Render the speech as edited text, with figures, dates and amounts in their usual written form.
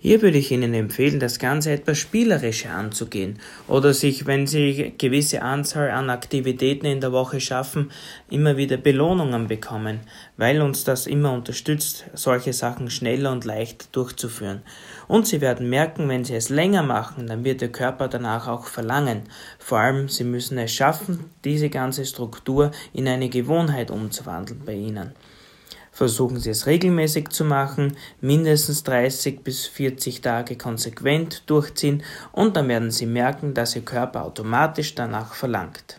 Hier würde ich Ihnen empfehlen, das Ganze etwas spielerischer anzugehen oder sich, wenn Sie gewisse Anzahl an Aktivitäten in der Woche schaffen, immer wieder Belohnungen bekommen, weil uns das immer unterstützt, solche Sachen schneller und leichter durchzuführen. Und Sie werden merken, wenn Sie es länger machen, dann wird Ihr Körper danach auch verlangen. Vor allem, Sie müssen es schaffen, diese ganze Struktur in eine Gewohnheit umzuwandeln bei Ihnen. Versuchen Sie es regelmäßig zu machen, mindestens 30 bis 40 Tage konsequent durchziehen und dann werden Sie merken, dass Ihr Körper automatisch danach verlangt.